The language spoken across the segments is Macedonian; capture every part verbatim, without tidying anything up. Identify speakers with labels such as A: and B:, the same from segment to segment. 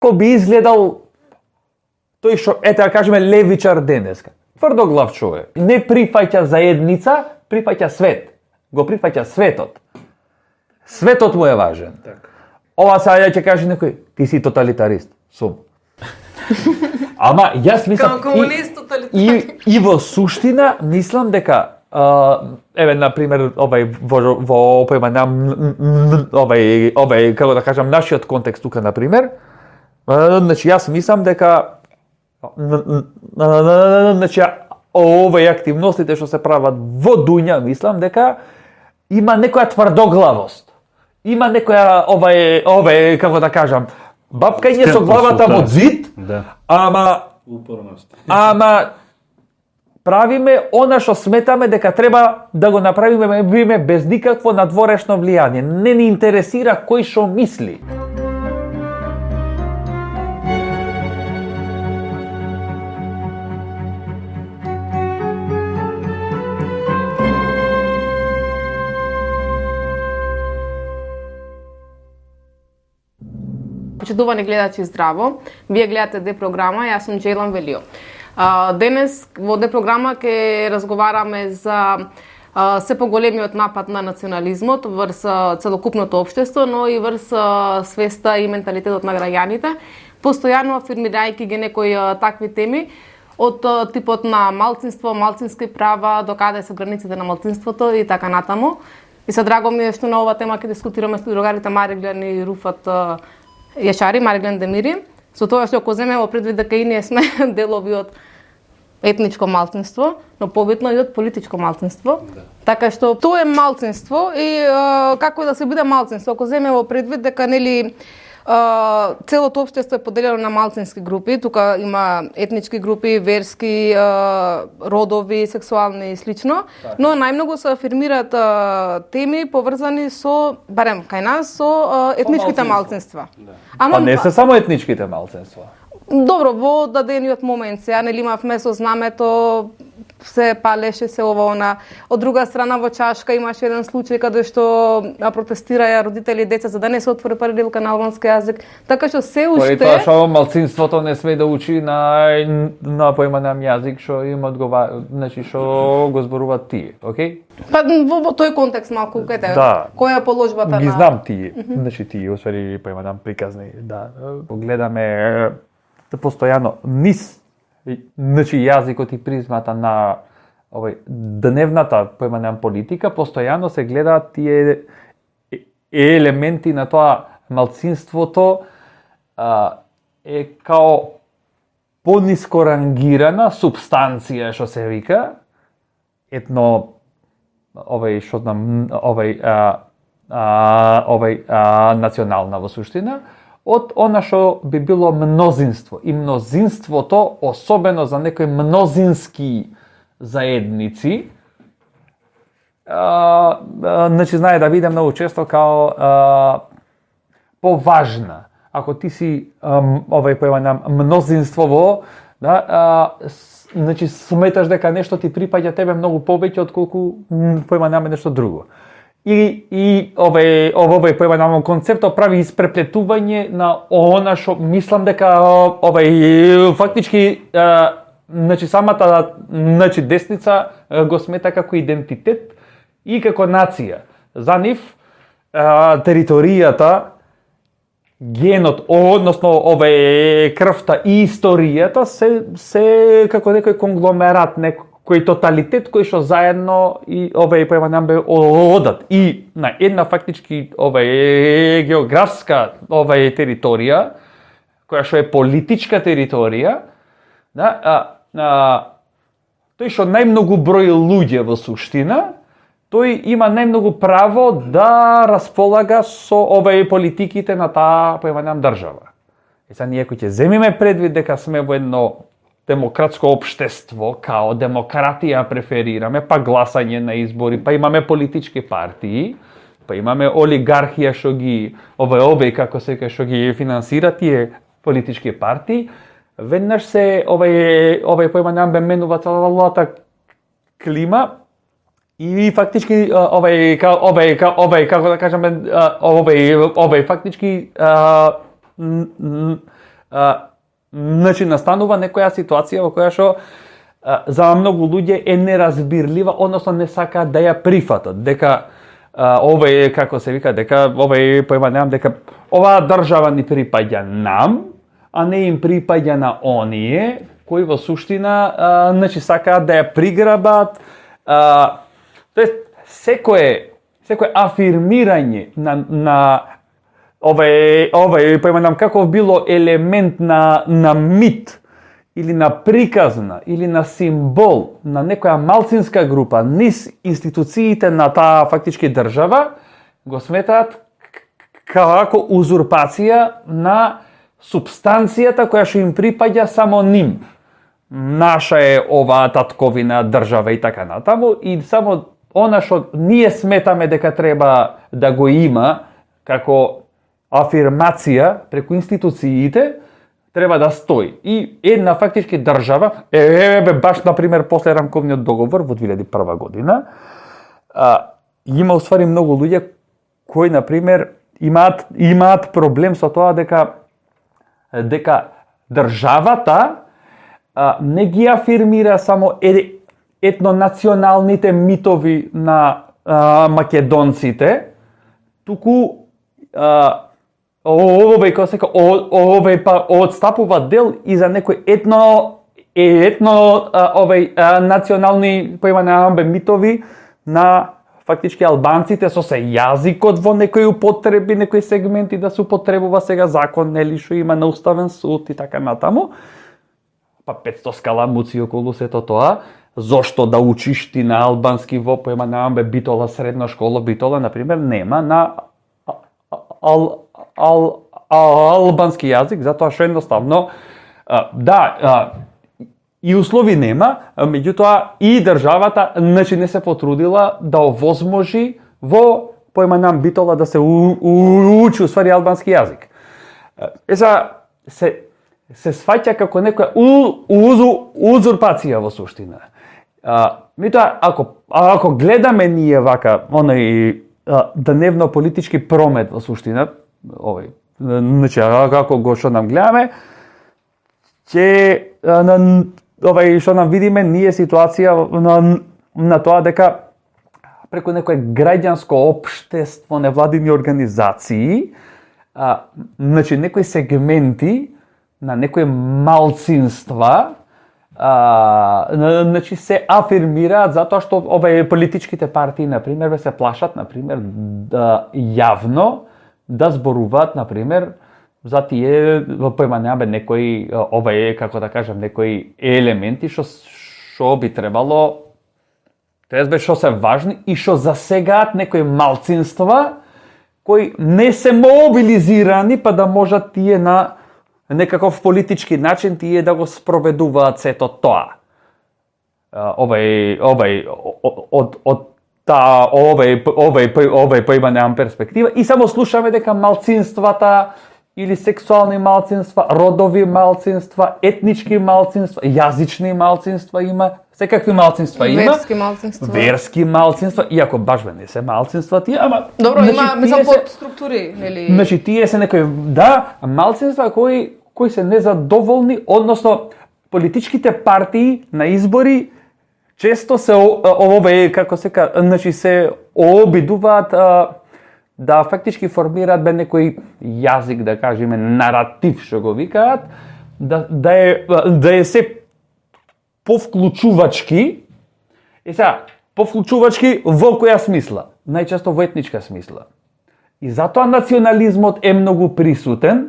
A: Ко би изгледал тој што, ете да кажеме, левичар денеска. Тврдоглав човек. Не прифаќа заедница, прифаќа свет. Го прифаќа светот. Светот му е важен.
B: Так.
A: Ова сега ќе каже некој, ти си тоталитарист. Сум. Ама јас мислам
C: Као комунист, тоталитарист.
A: и, и во суштина мислам дека Uh, еве на пример овај во во опојма нам овај овај како да кажам нашиот контекст тука на пример, uh, значи јас мислам дека значи овај активностите што се прават во Дуња, мислам дека има некоја тврдоглавост. Има некоја овај овај како да кажам бабкање со главата во зид,
B: да.
A: Ама
B: упорност.
A: Ама правиме она што сметаме дека треба да го направиме биме без никакво надворешно влијание. Не ни интересира кој што мисли.
C: Почитувани гледачи, здраво. Вие гледате Д програма, јас сум Джейлан Велио. Uh, денес во Д програма ќе разговараме за uh, се поголемиот напад на национализмот врз uh, целокупното општество, но и врз uh, свеста и менталитетот на граѓаните, постојано афирмирајќи ги некои uh, такви теми од uh, типот на малцинство, малцински права, до каде се границите на малцинството и така натаму. И се драго ми е што на ова тема ќе дискутираме со другарите Мариглен и Руфат uh, Јашари, Мариглен Демири. Со тоа што ако земеме предвид дека и ние сме делови од етничко малцинство, но побитно и од политичко малцинство. Да. Така што тоа е малцинство и е, како да се биде малцинство, ако земеме предвид дека нели е, целото општество е поделено на малцински групи, тука има етнички групи, верски, е, родови, сексуални и слично, так. Но најмногу се афирмираат е, теми поврзани со, барем кај нас, со е, етничките малцинства.
A: Да. Ама па не се само етничките малцинства.
C: Добро, во дадениот момент сега нели имавме со знамето, се палеше се ова она. Од друга страна во Чашка имаше еден случај каде што протестираја родители и деца за да не се отвори паралелка на албански јазик. Така што се уште
A: Тоа што малцинството не сме да учи на на поиманам јазик што им одговара, значи што го зборуваат тие, окей?
C: Па во, во тој контекст малку кај
A: да.
C: Која е положбата
A: ги
C: на...
A: Ги знам тие, mm -hmm. значи тие, освари поиманам приказни, да. Погледаме постојано низ, значи јазикот и призмата на овој дневната поиманам политика, постојано се гледаат тие елементи на тоа малцинството а, е као пониско рангирана субстанција што се вика, етно овој што знам, овој а, а, овој а, национална во суштина, од она што би било мнозинство. И мнозинството, особено за некои мнозински заедници, а, а, значи знае да биде многу често као а, поважна. Ако ти си а, овај појма мнозинствово, да, а, с, значи сметаш дека нешто ти припаѓа тебе многу повеќе отколку појма наме нешто друго. И, и овој овој појма концептот прави испреплетување на она што мислам дека овој фактички а, значи самата значи десница го смета како идентитет и како нација. За нив а, територијата, генот, односно овој крвта и историјата се се како некој конгломерат, некој тоталитет кој што заедно и овој појма бе одат и на една фактички овој географска овој територија која што е политичка територија, да, а, а, тој што најмногу број луѓе во суштина, тој има најмногу право да располага со овој политиките на таа појма држава. И сега ние кој ќе земиме предвид дека сме во едно демократско општество, као демократија преферираме, па гласање на избори, па имаме политички партии, па имаме олигархија што ги овој овој како се кај што ги финансира тие политички партии, веднаш се овој овој појма нам бе менува целата клима и фактички овој овој овој како да кажеме овој овој фактички а, значи настанува некоја ситуација во која што а, за многу луѓе е неразбирлива, односно не сакаат да ја прифатат, дека а, овој како се вика, дека овој појма немам, дека оваа држава ни припаѓа нам, а не им припаѓа на оние кои во суштина а, значи сакаат да ја приграбат. А, тоест секое секое афирмирање на на овој овој појманам каков било елемент на на мит или на приказна или на символ на некоја малцинска група низ институциите на таа фактички држава, го сметаат како узурпација на субстанцијата која што им припаѓа само ним. Наша е оваа татковина, држава и така натаму, и само она што ние сметаме дека треба да го има како афирмација преку институциите, треба да стои. И една фактички држава, еве баш на пример после рамковниот договор во две илјади и прва година, а, има уствари многу луѓе кои на пример имаат имаат проблем со тоа дека дека државата а, не ги афирмира само е, етнонационалните митови на а, македонците, туку а, овој како сека овој па одстапува дел и за некој етно етно а, овој а, национални појмане митови на фактички албанците со се јазикот во некои употреби, некои сегменти да се употребува сега закон, нели што има на уставен суд и така натаму. Па петсто скаламуци околу сето тоа. Зошто да учиш ти на албански во појмане амбе Битола средна школа, Битола на пример нема на ал, ал, ал, албански јазик, затоа што едноставно а, да, а, и услови нема, меѓутоа и државата значи не се потрудила да овозможи во појманам Битола да се у, у, учи усвари албански јазик. Е за се се сваќа како некоја у, узу, узурпација во суштина. А, меѓутоа ако ако гледаме ние вака оној дневно политички промет во суштина, овој значи како го што нам гледаме, ќе на овај што нам видиме ние ситуација на, на тоа дека преку некое граѓанско општество, невладини организации, а, значи некои сегменти на некои малцинства а, значи се афирмираат затоа што овај политичките партии на пример се плашат на пример да јавно да зборуваат на пример за тие во појмане некои овај како да кажам некои елементи што што би требало тоа што се важни и што засегаат некои малцинства кои не се мобилизирани па да можат тие на некаков политички начин тие да го спроведуваат сето тоа. Овај овај од од та овај овај овај појмане перспектива и само слушаме дека малцинствата или сексуални малцинства, родови малцинства, етнички малцинства, јазични малцинства има, секакви малцинства има.
C: Верски малцинства.
A: Верски малцинства, иако баш бе не се малцинства тие, ама
C: добро, значи, има мислам под структури, нели?
A: Значи тие се некои да, малцинства кои кои се незадоволни, односно политичките партии на избори често се овој како се ка, значи се обидуваат да фактички формираат бе некој јазик, да кажеме, наратив, што го викаат, да, да, е, да е се повклучувачки. И сега, повклучувачки во која смисла? Најчесто во етничка смисла. И затоа национализмот е многу присутен.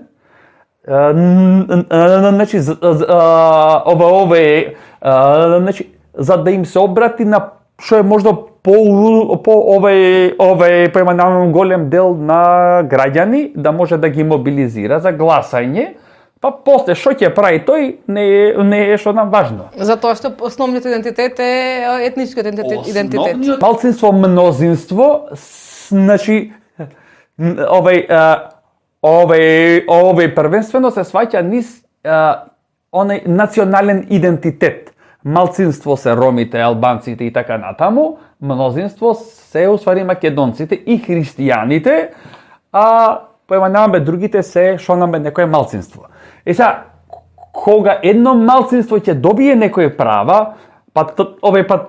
A: Значи, ова, ова е, значи, за да им се обрати на што е можда по, по овај, овај појманам голем дел на граѓани, да може да ги мобилизира за гласање, па после што ќе прави тој не е, не е што нам важно.
C: Затоа што основниот идентитет е етничкиот идентитет.
A: Основниот малцинство, мнозинство, значи овај овај овај првенствено се сваќа низ онај национален идентитет. Малцинство се ромите, албанците и така натаму, мнозинство се усвари македонците и христијаните, а појманаме другите се што нам е некое малцинство. Е сега, кога едно малцинство ќе добие некои права, па овој па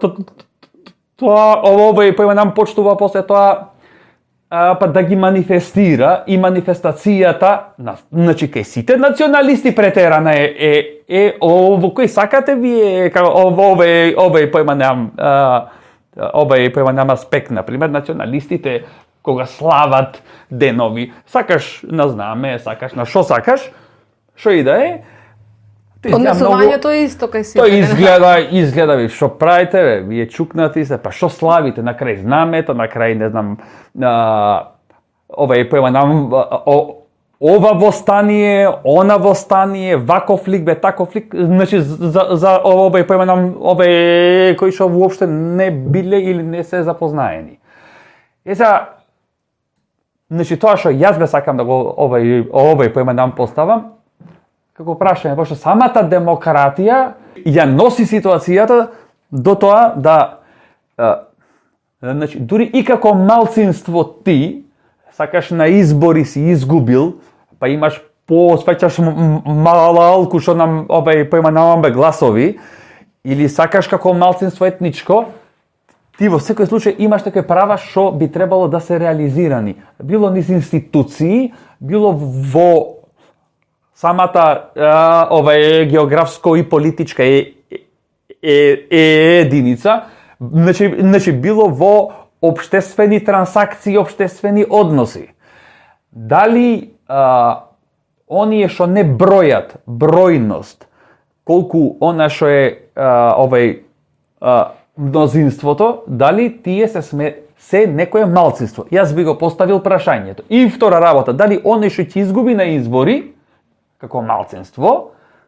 A: тоа овој па нам почнува после тоа а, па да ги манифестира и манифестацијата, на, значи кај сите националисти претерана е е е ово кој сакате вие како овој овој па нам овој па нам аспект, на пример националистите кога слават денови, сакаш на знаме, сакаш на шо сакаш, шо и да е.
C: Однесувањето е исто кај сите.
A: Тој изгледа, изгледа ви што правите, бе, вие чукнати се, па што славите на крај знамето, на крај не знам, а, овај поема нам о, ова востание, она востание, ваков лик бе, таков лик, значи за за овај поема нам овај кои што воопште не биле или не се запознаени. Е сега, значи тоа што јас бе сакам да го овај овај поема нам поставам, како прашање, пошто самата демократија ја носи ситуацијата до тоа да, а, значи, дури и како малцинство ти, сакаш на избори си изгубил, па имаш посваќаш малку што нам обај поема намамбе гласови, или сакаш како малцинство етничко, ти во секој случај имаш такви права што би требало да се реализирани. Било низ институции, било во самата а, ова географско и политичка е, е, е единица, значи, значи било во општествени трансакции, општествени односи. Дали а, оние што не бројат бројност, колку она што е а, овај а, мнозинството, дали тие се сме се некое малцинство? Јас би го поставил прашањето. И втора работа, дали оној што ќе изгуби на избори како малцинство,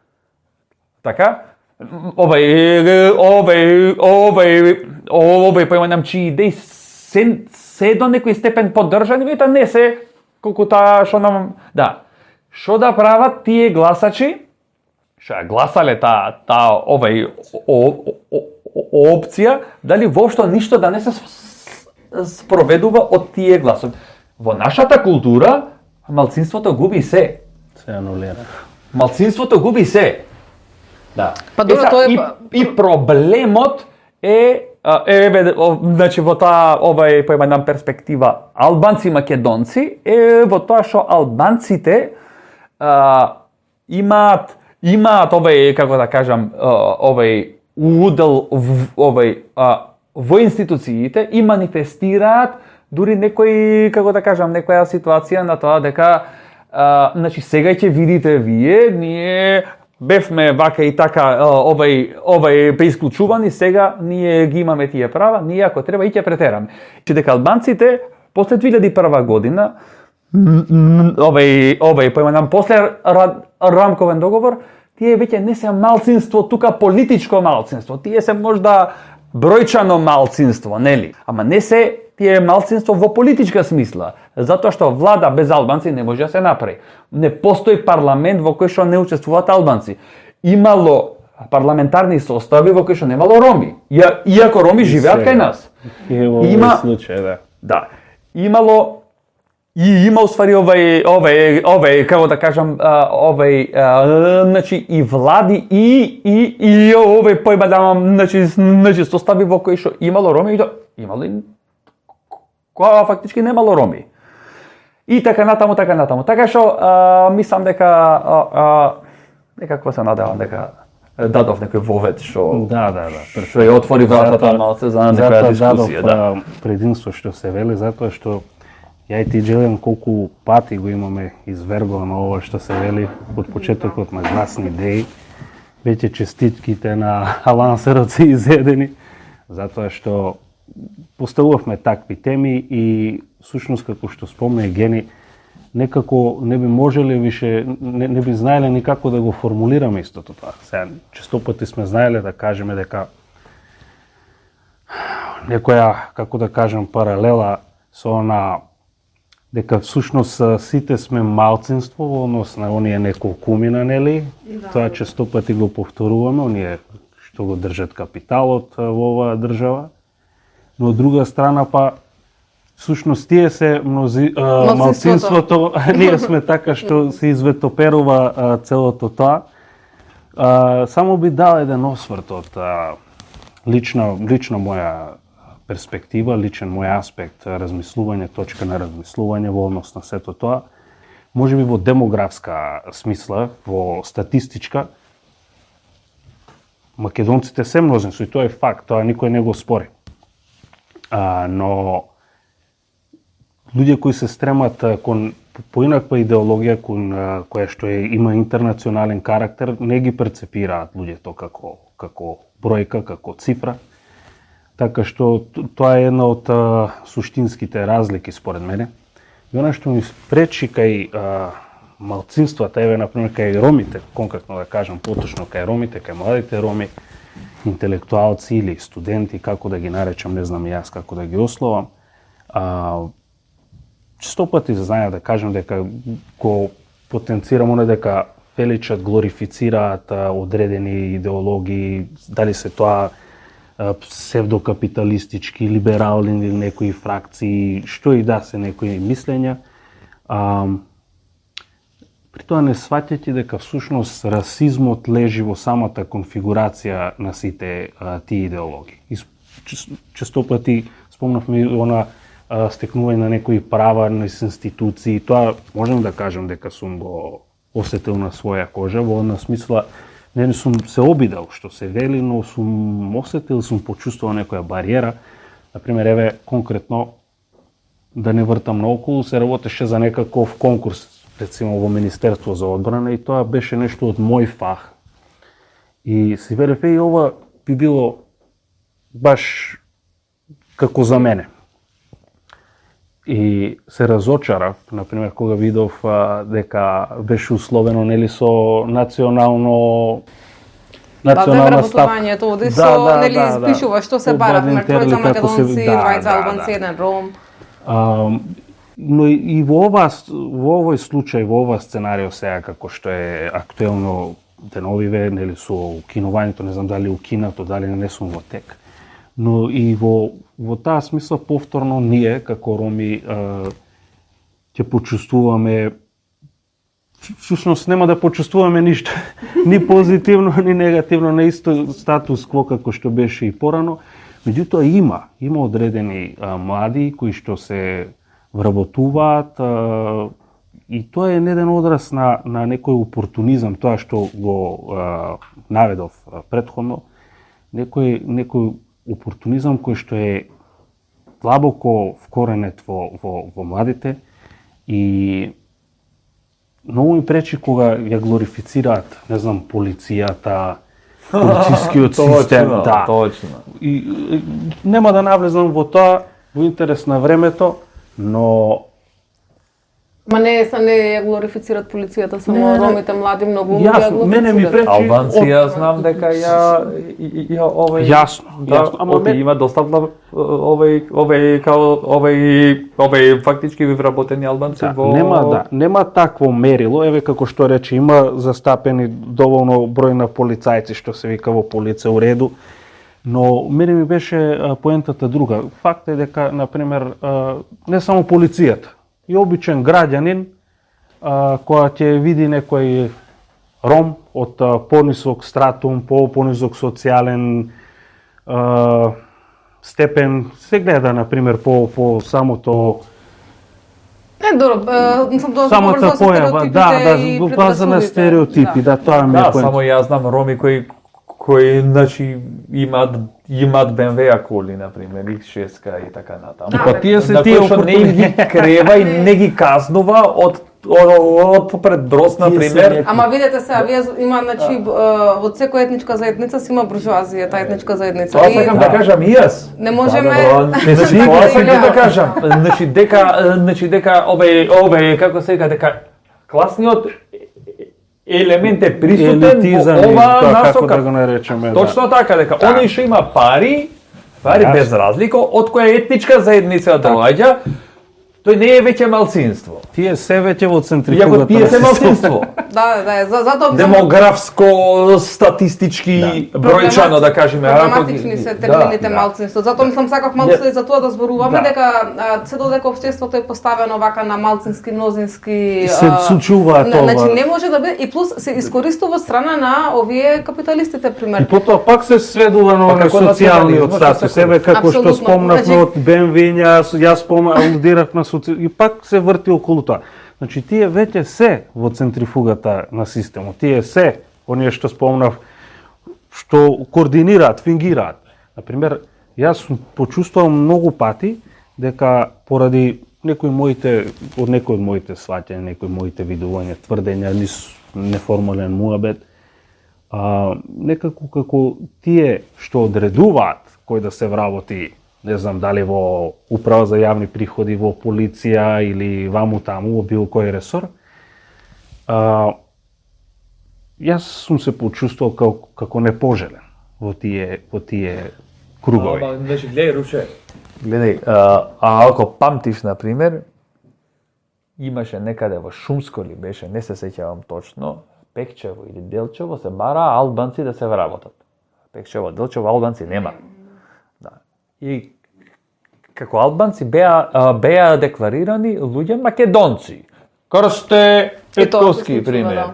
A: така, овај, овај, овај, овај, поема нам чии идеи се, се до некој степен поддржани, вето не се колку таа што нам, да. Што да прават тие гласачи, што ја гласале таа, таа, овај, о, о, о, опција, дали воопшто ништо да не се спроведува од тие гласови. Во нашата култура, малцинството губи се.
B: Се анулира.
A: Малцинството губи се. Да.
C: Па добро,
A: е,
C: тоа е
A: и, и проблемот е еве значи во таа овај поема нам перспектива албанци и македонци е во тоа што албанците а, имаат имаат овај како да кажам овај удел овај а, во институциите и манифестираат дури некој како да кажам некоја ситуација на тоа дека а, значи сега ќе видите вие ние бевме вака и така овај овај преисклучувани, сега ние ги имаме тие права, ние ако треба и ќе претераме. Че дека албанците после две илјади и прва година овај овај поема нам после рамковен договор, тие веќе не се малцинство, тука политичко малцинство. Тие се можда бројчано малцинство, нели? Ама не се тие малцинство во политичка смисла, затоа што влада без албанци не може да се направи. Не постои парламент во кој што не учествуваат албанци. Имало парламентарни состави во кој што немало роми. Ја, иако роми живеат кај нас.
B: И во
A: Има
B: случај, да.
A: Да. Имало и има уствари овај овај овај како да кажам овај значи и влади и и и овај појма да имам значи значи состави во кои што имало роми и имало и која фактички немало роми. И така натаму, така натаму. Така што а, мислам дека а, а, некако се надевам дека дадов некој вовед што
B: Да, да, да.
A: што ја отвори вратата малце за некоја дискусија, да.
B: Предимство што се вели затоа што ја и ти Джелен колку пати го имаме извергано ова што се вели од почетокот на гласни идеи, веќе честитките на авансерот се изедени, затоа што поставувавме такви теми и сушност како што спомна Евгени, некако не би можеле више, не, не би знаеле никако да го формулираме истото тоа. Сега, често пати сме знаеле да кажеме дека некоја, како да кажем, паралела со она дека всушност сите сме малцинство во однос на оние неколкумина, нели? Да. Тоа често пати го повторуваме, оние што го држат капиталот во оваа држава. Но од друга страна па Всушност тие се мнози, а,
C: Малцинството.
B: малцинството, ние сме така што се изветоперува а, целото тоа. А, само би дал еден осврт од а, лична, лична моја перспектива, личен мој аспект, размислување, точка на размислување во однос на сето тоа. Може би во демографска смисла, во статистичка, македонците се мнозинство и тоа е факт, тоа никој не го спори. А, но луѓе кои се стремат кон поинаква идеологија кон која што е, има интернационален карактер, не ги перцепираат луѓето како како бројка, како цифра. Така што тоа е една од а, суштинските разлики според мене. И она што ми спречи кај а, малцинствата, еве например кај ромите, конкретно да кажам поточно кај ромите, кај младите роми, интелектуалци или студенти, како да ги наречам, не знам и јас како да ги ословам, а, често пати знаја да кажам дека го потенцирам оне дека величат, глорифицираат а, одредени идеологии, дали се тоа а, псевдокапиталистички, либерални или некои фракции, што и да се некои мислења. А, при тоа не сваќајќи дека всушност расизмот лежи во самата конфигурација на сите а, тие идеологии. И често пати спомнавме она а, стекнување на некои права на институции, тоа можам да кажам дека сум го осетил на своја кожа, во одна смисла не сум се обидел што се вели, но сум осетил, сум почувствувал некоја бариера. Например, еве конкретно да не вртам наоколу, се работеше за некаков конкурс, рецимо во Министерство за одбрана, и тоа беше нешто од мој фах. И си велев, и ова би било баш како за мене. И се разочарав, например, кога видов а, дека беше условено нели со национално национална ставка.
C: Да, тоа оди со нели испишува што се бара, на тројца македонци, двајца албанци, еден ром.
B: А, но и во ова во овој случај, во ова сценарио сега како што е актуелно деновиве, нели со укинувањето, не знам дали укинато, дали не сум во тек. Но и во во таа смисла повторно ние како роми ќе почувствуваме, всушност нема да почувствуваме ништо, ни позитивно, ни негативно, на исто статус кво како што беше и порано. Меѓутоа има, има одредени а, млади кои што се вработуваат а, и тоа е еден одраз на, на некој опортунизам, тоа што го а, наведов а, предходно, некој, некој опортунизам кој што е длабоко вкоренет во, во, во младите и многу ми пречи кога ја глорифицираат, не знам, полицијата, полицискиот систем.
A: Точно,
B: да.
A: точно.
B: И, и нема да навлезам во тоа, во интерес на времето, но
C: Ма не са не ја глорифицираат полицијата, само
B: Не,
C: ромите млади многу ја
B: јасно, мене ми
C: глорифицираат.
B: пречи
A: Албанци,
B: од-
A: јас знам дека ја ја овој
B: Јасно,
A: да,
B: јасно, ама
A: оти
B: ме-
A: има достапно овој овој као овој овој фактички вработени албанци
B: Да,
A: во
B: нема да, нема такво мерило, еве како што рече, има застапени доволно број на полицајци што се вика во полица у реду, но мене ми беше а, поентата друга. Факт е дека на пример а, не само полицијата, и обичен граѓанин а, која ќе види некој ром од а, понисок стратум, по понисок социјален а, степен, се гледа на пример по по самото
C: Е, добро, е, сам тоа
B: самата
C: поврзано со
B: појава,
C: стереотипите
B: да, да,
C: и
B: го база на
C: предразсудите.
B: стереотипи, да, тоа ми е
A: Да,
B: поент.
A: само јас знам роми кои кои значи имаат имаат бэ ем вэ коли на пример, икс шест и така натаму.
C: Да,
B: Па
C: бе.
B: тие се
A: На
B: тие
A: кои што не им ги крева и не ги казнува од од, од предброс на
B: Тие се
A: пример.
B: не-
C: Ама видете се, вие има, значи, е, од секоја етничка заедница си има буржуазија, таа етничка заедница.
A: Тоа
C: И
A: сакам да кажам и јас.
C: Не можеме...
A: Да, да, значи,
C: Така
A: тоа
C: да
A: сакам
C: ја-
A: да кажам. Значи дека значи дека овој овој како се вика дека класниот елемент е присутен
B: Елитизам
A: во
B: и
A: оваа
B: тоа, како
A: насока.
B: да го наречеме.
A: Точно така, дека
B: Да.
A: оној што има пари, пари
B: Јасно.
A: без разлика од која етничка заедница доаѓа, Тој не е веќе малцинство.
B: Тие се веќе во
A: Иако
B: центрифугата.
A: тие се малцинство.
C: Да, да, за затоа
A: Демографско, статистички,
C: Да.
A: бројчано да кажеме.
C: Проблематични се термините
A: Да,
C: малцинство. Затоа мислам сакав малку
A: Не.
C: се за тоа да зборуваме
A: Да.
C: дека а, се додека општеството е поставено вака на малцински, мнозински
B: Се
C: а,
B: случува
C: на-
B: тоа.
C: Значи не може да биде и плюс се искористува од страна на овие капиталистите
B: И
C: пример.
B: потоа пак се сведува на
A: Па
B: оној
A: како
B: социјалниот
A: национализм,
B: статус.
A: што
B: Еве како што
C: Апсолутно.
B: спомнавме
C: Значи-
B: од Бенвиња, јас јас спомнав, алудирав на соци... и пак се врти околу тоа. Значи тие веќе се во центрифугата на системот. Тие се оние што спомнав што координираат, фингираат. Например, јас сум почувствувал многу пати дека поради некои моите од некои од моите сваќања, некои моите видувања, тврдења, низ неформален муабет, а, некако како тие што одредуваат кој да се вработи, не знам дали во управа за јавни приходи, во полиција или ваму таму, во било кој ресор, а, јас сум се почувствувал како, како непожелен во тие, во тие кругови.
A: Ама, значи, гледај, Руче. Гледај, а, а ако памтиш, например, имаше некаде во Шумско ли беше, не се сеќавам точно, Пекчево или Делчево се бара албанци да се вработат. Пекчево, Делчево, албанци нема. Да. И како албанци беа, а, беа декларирани луѓе македонци. Крсте
C: И тоа се
A: Петковски,
C: случува,
A: пример.
C: да.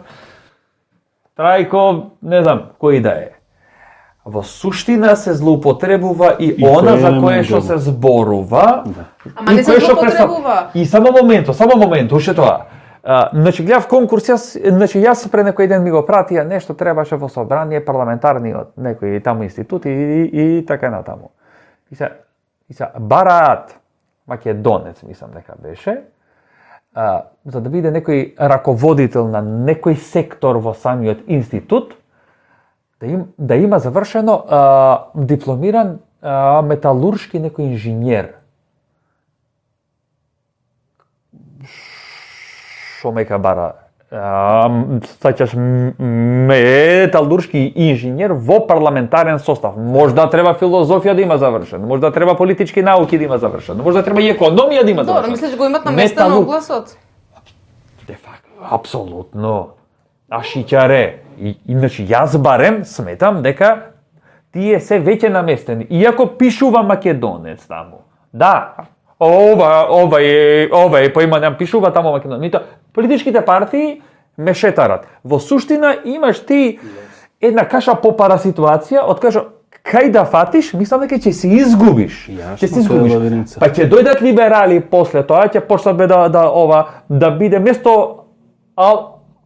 A: Трајко, не знам, кој да е. Во суштина се злоупотребува и,
B: И
A: она
B: тоа
A: за
B: е
A: кое што
B: многу.
A: се зборува.
C: Ама
A: и
C: не се
A: кое што
C: злоупотребува.
A: И само моменто, само моменто, уште тоа. А, значи гледав конкурс, јас, значи јас пред некој ден ми го пратија нешто требаше во собрание парламентарниот некој таму институт и, и, и така натаму. И се и се бараат македонец, мислам дека беше, а, за да биде некој раководител на некој сектор во самиот институт, да, им, да има завршено а, дипломиран а, металуршки некој инженер. Шо мека бара? Стаќаш металуршки инженер во парламентарен состав. Можда треба филозофија да има завршено, можда треба политички науки да има завршено, можда треба и економија да има
C: Добро,
A: завршено.
C: мислиш го имат наместено
A: Металур-
C: огласот?
A: Де факто, апсолутно. А шиќаре. И, и значи јас барем сметам дека тие се веќе наместени. Иако пишува македонец таму. Да, ова, ова е, ова е поимања пишува таму македонец. Мито, политичките партии ме шетарат. Во суштина имаш ти една каша попара ситуација, од кај што кај да фатиш, мислам дека ќе се изгубиш.
B: Јасно,
A: Ќе се
B: тоа е
A: изгубиш.
B: лавиница.
A: Па ќе дојдат либерали после тоа, ќе почнат бе да, да ова да биде место ал,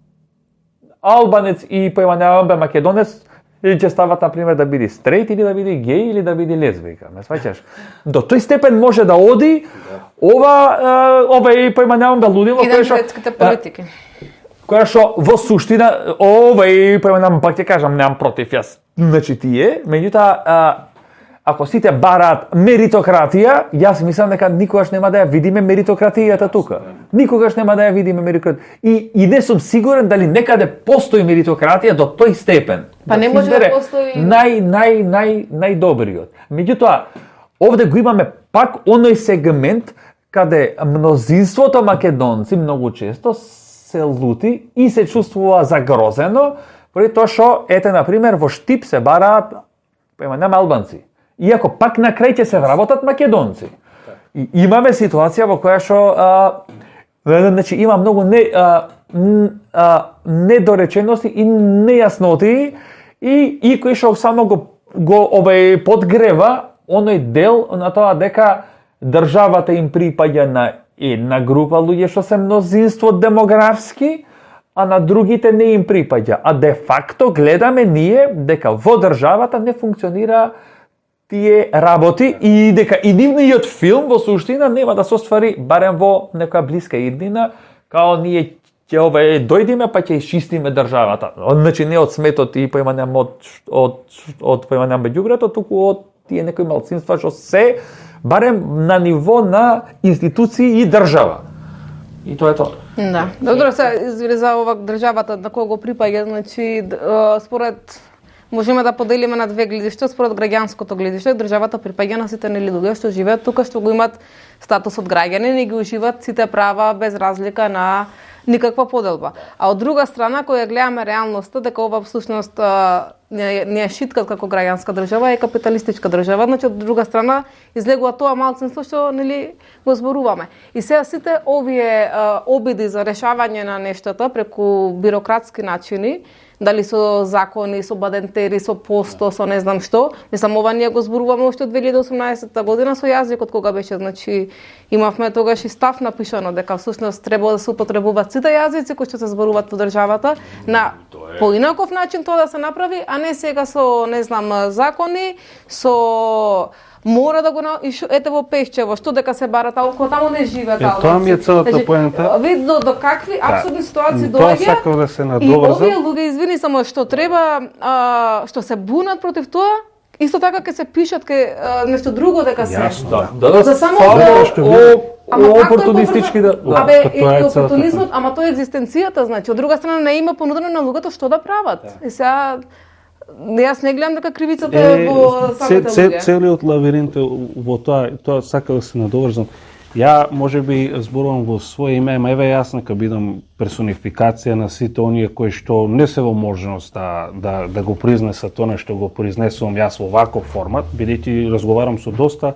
A: албанец и поимањавам бе македонец, или ќе стават на пример да биде стрейт или да биде геј или да биде лесбика, ме сваќаш? До тој степен може да оди ова е, ова и поимањавам бе лудило кое што
C: Идентитетските политики.
A: која што во суштина ова и поимањавам пак ќе кажам немам против јас. Значи тие, меѓутоа а, ако сите бараат меритократија, јас мислам дека никогаш нема да ја видиме меритократијата тука. Никогаш нема да ја видиме меритократијата. И, и не сум сигурен дали некаде постои меритократија до тој степен.
C: Па не
A: се
C: може да
A: избере
C: постои-
A: Нај, нај, нај, најдобриот. Меѓутоа, овде го имаме пак оној сегмент каде мнозинството македонци многу често се лути и се чувствува загрозено, поради тоа што, ете, например, во Штип се бараат, па нема албанци. Иако пак на крај ќе се вработат македонци. И имаме ситуација во која што а, значи има многу не а, н- а, недоречености и нејасноти и и кој што само го го овај подгрева оној дел на тоа дека државата им припаѓа на една група луѓе што се мнозинство демографски, а на другите не им припаѓа. А де факто гледаме ние дека во државата не функционира тие работи и дека и нивниот филм во суштина нема да се оствари барем во некоја блиска иднина, као ние ќе ове дојдеме па ќе исчистиме државата. Значи не од сметот и поимањам од од од поимањам беѓубрето, туку од тие некои малцинства што се барем на ниво на институции и држава. И тоа е тоа.
C: Да. Добро, се извини за ова државата на кого го припаѓа, значи д- а, според можеме да поделиме на две гледишта според граѓанското гледиште. Државата припаѓа на сите нели луѓе што живеат тука, што го имаат статус од граѓани и ги уживаат сите права без разлика на никаква поделба. А од друга страна, кога гледаме реалноста, дека ова всушност не, не е шиткат како граѓанска држава, е капиталистичка држава, значи од друга страна излегува тоа малцинство што нели го зборуваме. И сега сите овие а, обиди за решавање на нештата преку бирократски начини, дали со закони, со бадентери, со посто, со не знам што. Мислам, ова ние го зборуваме уште од две илјади и осумнаесетта година со јазикот кога беше, значи имавме тогаш и став напишано дека всушност треба да се употребуваат сите јазици кои што се зборуваат во државата на поинаков начин тоа да се направи, а не сега со не знам закони, со мора да го на... ете во Пешчево, што дека се барат алкохол, таму не живеат албанци.
B: Тоа ми е целата поента.
C: Види до, до какви апсурдни ситуации
B: тоа
C: доаѓа.
B: сакам да се
C: И
B: надоврзам.
C: овие луѓе, извини, само што треба, а, што се бунат против тоа, исто така ќе се пишат ке нешто друго дека се.
B: Јасно,
A: Да,
B: да.
A: да, да,
C: За само
A: фала
C: да-
A: о- о-
C: Ама како е
A: опортунистички да...
C: поврзано?
A: да.
C: Абе,
B: па
C: и,
B: тоа е
C: и
B: целата
C: опортунизмот, ама тоа е екзистенцијата, значи. Од друга страна не има понудено на луѓето што да прават. И сега јас не гледам дека кривицата е
B: Е,
C: во
B: це,
C: самите
B: це,
C: луѓе.
B: целиот лавиринт е во тоа, тоа сака да се надоврзам. Ја можеби зборувам во своје име, ама еве јас нека бидам персонификација на сите оние кои што не се во можност да, да, да го признесат тоа што го признесувам јас во ваков формат, бидејќи разговарам со доста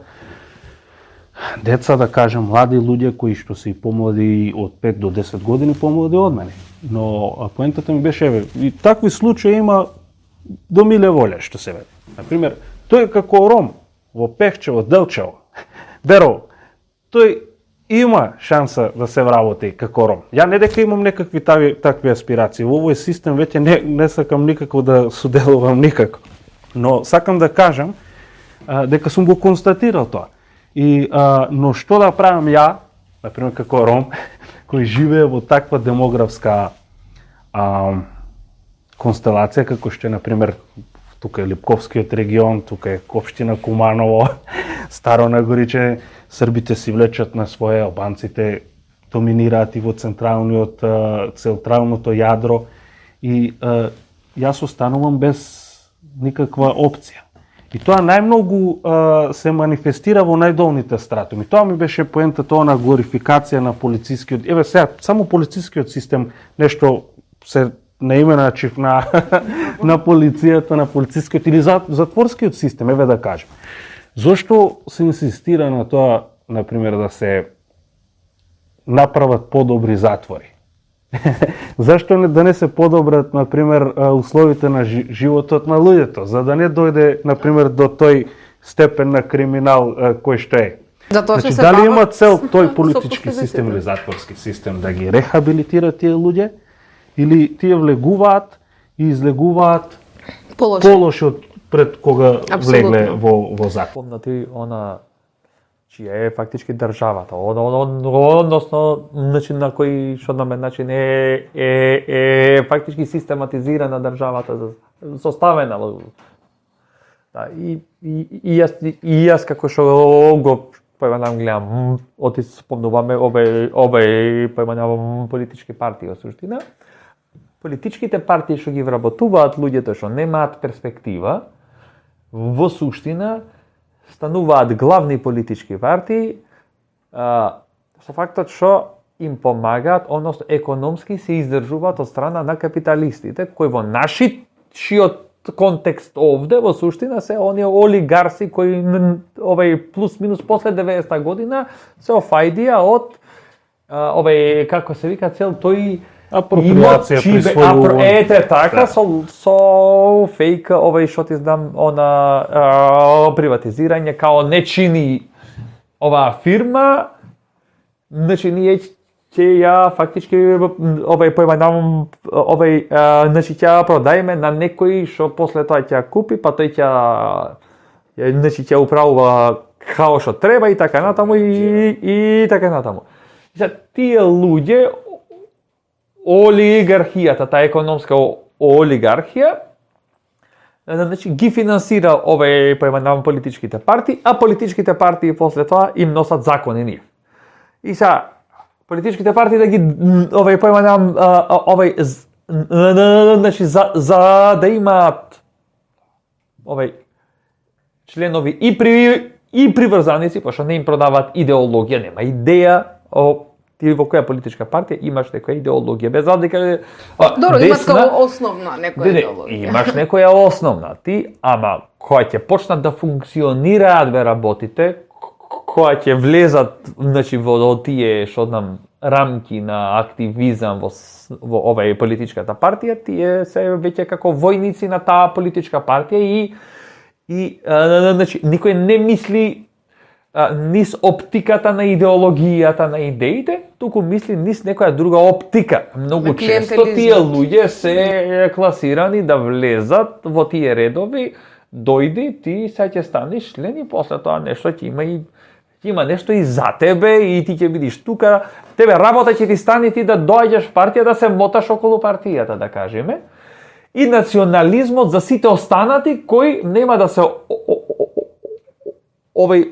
B: деца, да кажем, млади луѓе кои што се и помлади од пет до десет години помлади од мене. Но а поентата ми беше, еве, и такви случаи има до миле воле, што се вели. Например, тој како ром во Пехчево, Делчево, Берово, тој има шанса да се вработи како ром. Ја не дека имам некакви тави, такви аспирации. Во овој систем веќе не, не сакам никако да соделувам никако. Но сакам да кажам а, дека сум го констатирал тоа. И, а, но што да правам ја, например како ром, кој живее во таква демографска а, констелација, како што е, например, тука е Липковскиот регион, тука е општина Куманово, Старо Нагориче, србите си влечат на своје, албанците доминираат и во централниот, централното јадро и а, јас останувам без никаква опција. И тоа најмногу а, се манифестира во најдолните стратуми. Тоа ми беше поента тоа на глорификација на полицискиот. Еве сега, само полицискиот систем нешто се наименачив на на полицијата, на полицискиот или затворскиот систем, еве да кажем. Зошто се инсистира на тоа, например, да се направат подобри затвори? Зашто не, да не се подобрат, например, условите на животот на луѓето, за да не дојде, например, до тој степен на криминал кој што е?
C: Затоа што
B: Значи,
C: се
B: дали
C: бават
B: има цел тој
C: со
B: политички
C: последиците.
B: систем или затворски систем да ги рехабилитира тие луѓе, или тие влегуваат и излегуваат
C: Полоши.
B: полоши од пред кога
C: Апсолутно.
B: влегле во, во закон?
A: Помнати она чија е фактички државата, од- од- од- односно начин на кој што на мен начин е, е, е фактички систематизирана државата, за- составена во да, и, и, и, јас, и јас како што го појманам гледам, оти спомнуваме овој овој појманавам политички партии во суштина. Политичките партии што ги вработуваат луѓето што немаат перспектива, во суштина стануваат главни политички партии а, со фактот што им помагаат, односно економски се издржуваат од страна на капиталистите, кои во нашиот контекст овде во суштина се оние олигарси кои н- овај плюс минус после деветдесета година се офајдија од а, овај како се вика цел тој
B: Апроприација,
A: имот, чибе-
B: присвојување.
A: апро- Ете така,
B: Да.
A: со, со фейк, овај што ти знам, она а, приватизирање, као не чини оваа фирма, значи ние ќе ја фактички овај појманавам, овај, а, значи ќе ја продајме на некој што после тоа ќе ја купи, па тој ќе ја- значи ќе управува као што треба и така натаму и, и така натаму. И сега тие луѓе, олигархијата, таа економска олигархија, значи ги финансира овај појманавам политичките партии, а политичките партии после тоа им носат закони нив. И сега политичките партии да ги овај појманавам овај з- значи за, за да имаат овај членови и при и приврзаници, пошто не им продаваат идеологија, нема идеја о ти во која политичка партија имаш некоја идеологија, без разлика.
C: Добро, имаш како основна некоја
A: не, не,
C: идеологија.
A: Имаш некоја основна ти, ама која ќе почнат да функционираат бе работите, која ќе влезат, значи во тие што знам рамки на активизам во во овај политичката партија, тие се веќе како војници на таа политичка партија и и а, значи никој не мисли а, низ оптиката на идеологијата на идеите, туку мисли низ некоја друга оптика. Многу често тие луѓе се класирани да влезат во тие редови, дојди, ти сега ќе станеш член и после тоа нешто ќе има и ќе има нешто и за тебе и ти ќе бидиш тука, тебе работа ќе ти стане ти да доаѓаш в партија, да се моташ околу партијата, да кажеме. И национализмот за сите останати кои нема да се овај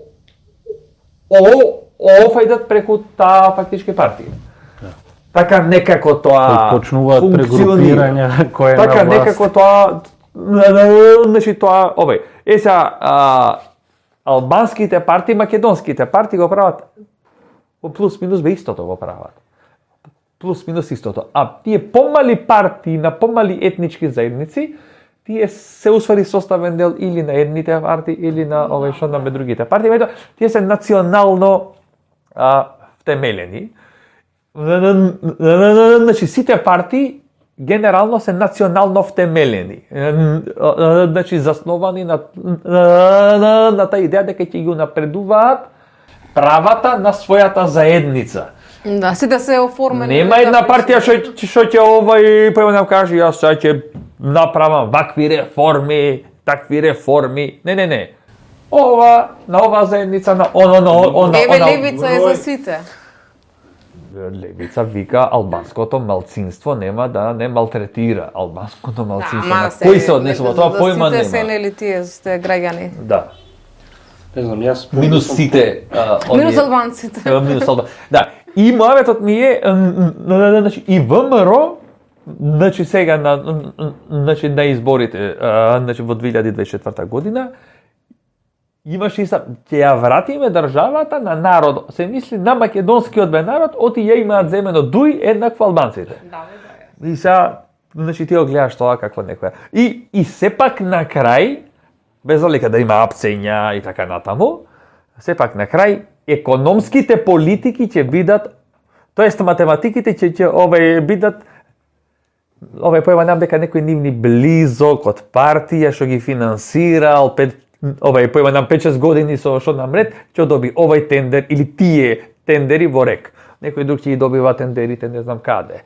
A: офајдат преку таа фактички партија. Да. Така некако тоа
B: почнуваат прегрупирања кој е
A: така
B: на власт.
A: Некако тоа значи тоа овај. Е сега албанските партии, македонските партии го прават по плюс минус бе истото го прават. Плюс минус истото. А тие помали партии на помали етнички заедници, тие се усвари составен дел или на едните партии или на овој што на другите партии, меѓутоа тие се национално а, втемелени. Значи сите партии генерално се национално втемелени. Значи заснувани на на, на таа идеја дека ќе ги унапредуваат правата на својата заедница.
C: Да, сите се оформени.
A: Нема една партија што што ќе овај па нам каже јас сега ќе направам вакви реформи, такви реформи. Не, не, не. Ова на оваа заедница на оно на она.
C: Еве левица е за сите.
A: Левица вика албанското малцинство нема да не малтретира албанското малцинство.
C: Да,
A: на кој се однесува тоа појма нема.
C: Сите се нели тие сте граѓани.
A: Да.
B: Не знам, јас
A: минус сите
C: минус албанците.
A: Минус албанците. Да. И мојаветот ми е значи и ВМРО значи сега на значи на изборите значи во две илјади дваесет и четврта година имаше и са ќе ја вратиме државата на народ. Се мисли на македонскиот бе народ, оти ја имаат земено дуј еднакво албанците.
C: Да, да.
A: И сега значи ти го гледаш тоа како некоја. И и сепак на крај без разлика да има апцења и така натаму, сепак на крај економските политики ќе бидат, тоест математиките ќе ќе овај бидат овај појманам дека некој нивни близок од партија што ги финансирал пет овај појманам пет-шест години со што намред ќе доби овај тендер или тие тендери во РЕК. Некој друг ќе ги добива тендерите не знам каде.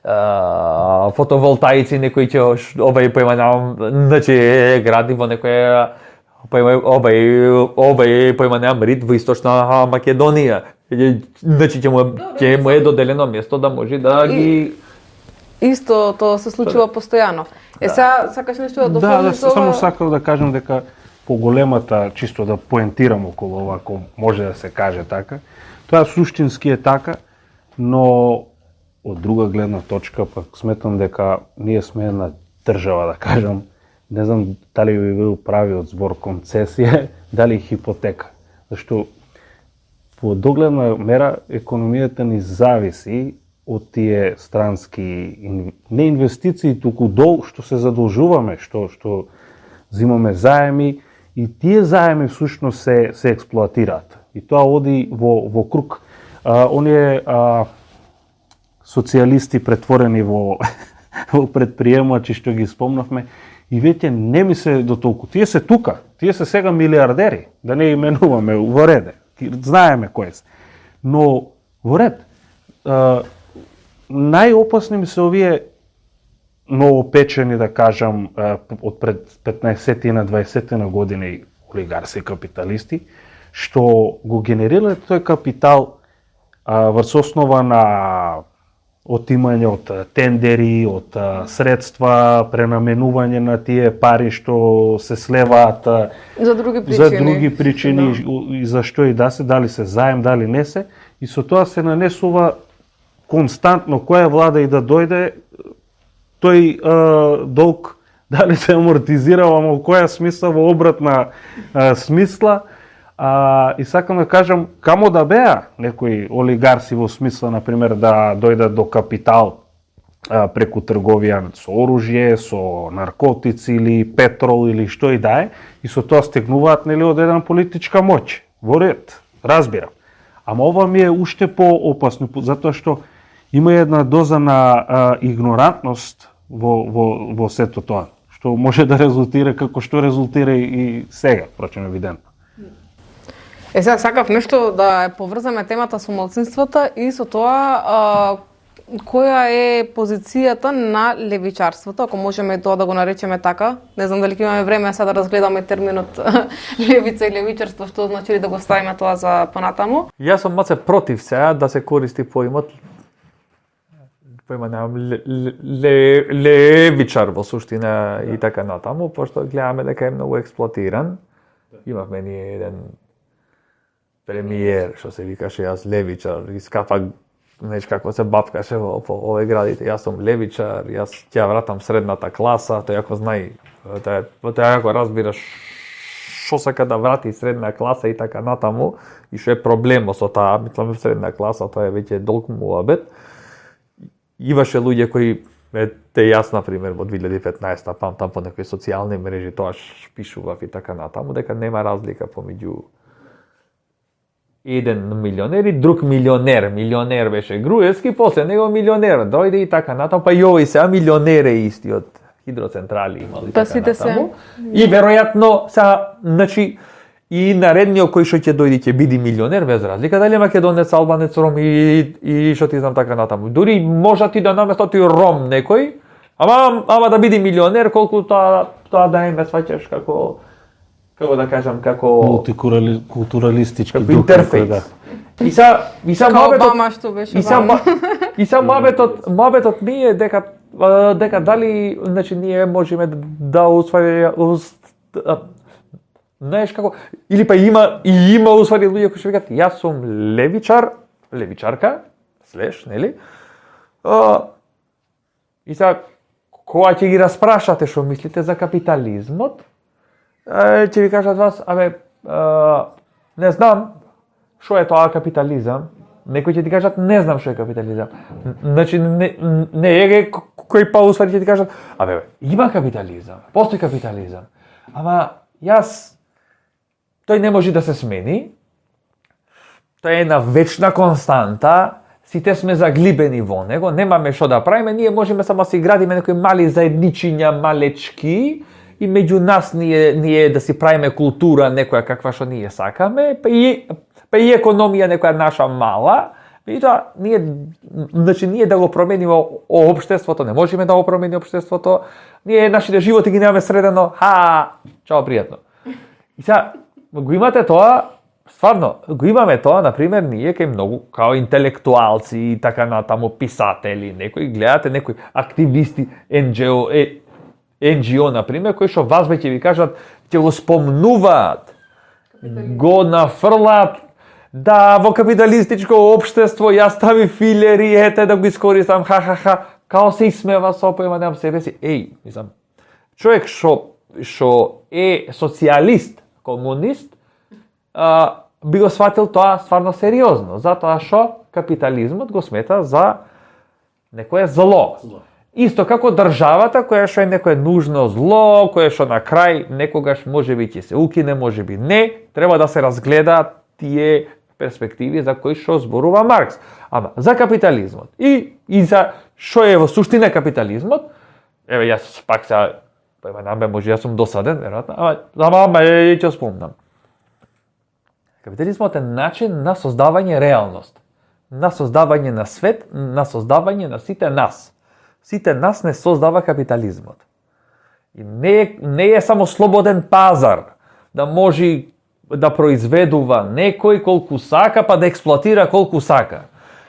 A: А, фотоволтаици некој ќе овај појманам значи гради во некоја овај овај појманам рид во источна Македонија. Значи ќе му ќе му е доделено место да може да ги
C: Исто тоа се случува постојано. Е сега сакаш нешто да дополниш?
B: Да, да, само сакав да кажам дека поголемата, чисто да поентирам околу ова, ако може да се каже така, тоа суштински е така, но од друга гледна точка пак сметам дека ние сме една држава, да кажам, не знам дали би бил правиот збор концесија, дали хипотека, зашто по догледна мера економијата ни зависи од тие странски не инвестиции, туку дол што се задолжуваме, што што взимаме заеми и тие заеми всушност се се експлоатираат. И тоа оди во во круг. А, оние а, социјалисти претворени во во предприемачи што ги спомнавме и веќе не ми се до толку. Тие се тука, тие се сега милиардери, да не именуваме во реде. Знаеме кои се. Но во ред. А, најопасни ми се овие новопечени, да кажам, од пред петнаесет на дваесет на години олигарси капиталисти, што го генерирале тој капитал а, врз основа на отимање од тендери, од а, средства, пренаменување на тие пари што се слеваат
C: за други причини,
B: за други причини да. И зашто и да се, дали се заем, дали не се, и со тоа се нанесува константно која влада и да дојде, тој е, долг дали се амортизирала во која смисла, во обратна а, смисла. А, и сакам да кажам, камо да беа некои олигарси во смисла, например, да дојдат до капитал а, преку трговија со оружје, со наркотици или петрол или што и да е, и со тоа стегнуваат нели од една политичка моќ. Во ред, разбирам. Ама ова ми е уште поопасно, затоа што има една доза на а, игнорантност во, во, во сето тоа, што може да резултира како што резултира и сега, впрочем евидентно.
C: Е, сега сакав нешто да поврзаме темата со малцинствата и со тоа а, која е позицијата на левичарството, ако можеме тоа да го наречеме така. Не знам дали имаме време сега да разгледаме терминот левица и левичарство, што значи да го ставиме тоа за понатаму.
A: Јас сум маце против сега да се користи поимот поима немам левичар во суштина и така натаму, пошто гледаме дека е многу експлоатиран. Имавме ние еден премиер, што се викаше јас левичар, искафа неш како се бавкаше во, по овој градите. Јас сум левичар, јас ќе вратам средната класа, тој ако знаи, тој тој ако разбираш што сака да врати средна класа и така натаму, и што е проблемот со таа, мислам средна класа, тоа е веќе долг муабет. Имаше луѓе кои, те јас, например, во две илјади и петнаесета, памтам по некои социјални мрежи, тоа пишував и така натаму, дека нема разлика помеѓу еден милионер и друг милионер. Милионер беше Груевски, после него милионер дојде и така натаму, па и овој сега милионер е истиот хидроцентрали имали
C: па
A: така натаму. И веројатно сега, значи, и наредниот кој што ќе дојде ќе биде милионер без разлика дали македонец, албанец, ром и и што ти знам така натаму. Дури може ти да наместо ти ром некој, ама ама да биде милионер, колку тоа тоа да не ме сваќаш како како да кажам, како
B: мултикултуралистички
A: како интерфейс. И са и са
C: Обама што беше
A: и са и са мабетот мабетот ми е дека дека дали значи ние можеме да усвари знаеш како или па има и има усвари луѓе кои што викаат јас сум левичар, левичарка, слеш, нели? А, и са кога ќе ги распрашате што мислите за капитализмот, ќе ви кажат вас, абе, а, не знам што е тоа капитализам. Некои ќе ти кажат, не знам што е капитализам. Значи, не, не е кој па усвари ќе ти кажат, абе, има капитализам, постои капитализам. Ама, јас, тој не може да се смени, тој е една вечна константа, сите сме заглибени во него, немаме што да правиме, ние можеме само да си градиме некои мали заедничиња, малечки, и меѓу нас ние, ние да си правиме култура некоја каква што ние сакаме, па и, па и економија некоја наша мала, и тоа ние, значи ние да го промениме општеството, не можеме да го промени општеството, ние нашите животи ги немаме средено, ха, чао, пријатно. И сега, го имате тоа, стварно, го имаме тоа, например, ние кај многу, као интелектуалци и така натаму, писатели, некои, гледате, некои активисти, ен џи о, е, ен џи о, например, кои што вас ќе ви кажат, ќе го спомнуваат, го нафрлаат, да, во капиталистичко општество јас стави филери, ете да го искористам, ха-ха-ха, као се исмева со поема нем себе си. Еј, мислам, човек што што е социјалист, комунист, а, би го сватил тоа стварно сериозно, затоа што капитализмот го смета за некое зло. зло. Исто како државата која што е некое нужно зло, кое што на крај некогаш можеби ќе се укине, можеби не, треба да се разгледаат тие перспективи за кои што зборува Маркс. Ама за капитализмот и и за што е во суштина капитализмот, еве јас пак се па намбе може јас сум досаден, веројатно, ама ама е ќе спомнам. Капитализмот е начин на создавање реалност, на создавање на свет, на создавање на сите нас. Сите нас не создава капитализмот. И не е, не е само слободен пазар да може да произведува некој колку сака, па да експлоатира колку сака.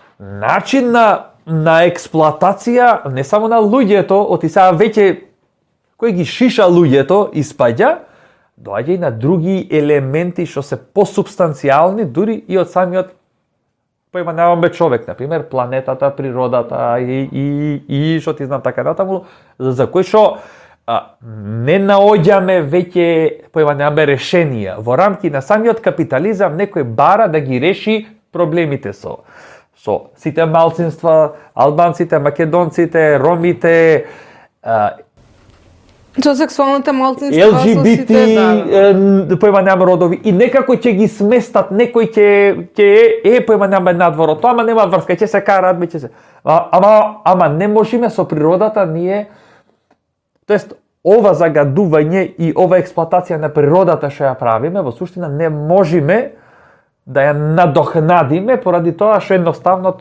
A: Начин на, на експлоатација не само на луѓето, оти сега веќе кој ги шиша луѓето испаѓа, доаѓа и на други елементи што се посубстанцијални, дури и од самиот поимаме човек, например, планетата, природата и и и што ти знам така натаму, за кој што а, не наоѓаме веќе појаваме решенија. Во рамки на самиот капитализам некој бара да ги реши проблемите со со сите малцинства, албанците, македонците, ромите, а,
C: Со сексуалните малцинства,
A: Ел Джи Би Ти,
C: да.
A: појаваме родови и некако ќе ги сместат, некој ќе ќе е, е појаваме надвор, тоа ама нема врска, ќе се караат, ќе се. А, ама ама не можеме со природата ние, тоест ова загадување и ова експлоатација на природата што ја правиме, во суштина не можеме да ја надохнадиме поради тоа што едноставно